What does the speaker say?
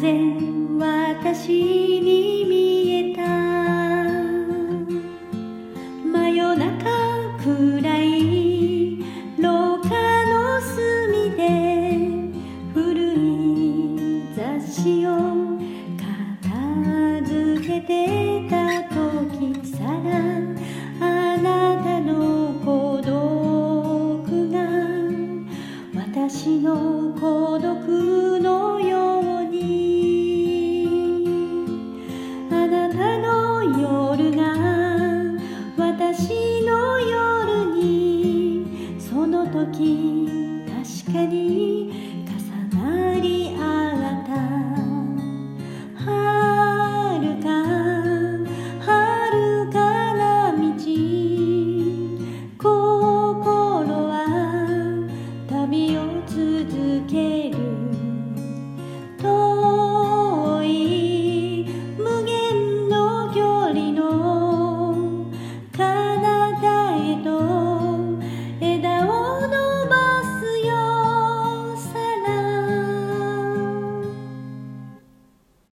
然私に見えた。真夜中暗い廊下の隅で古い雑誌を片付けてた時、さらあなたの孤独が私の孤独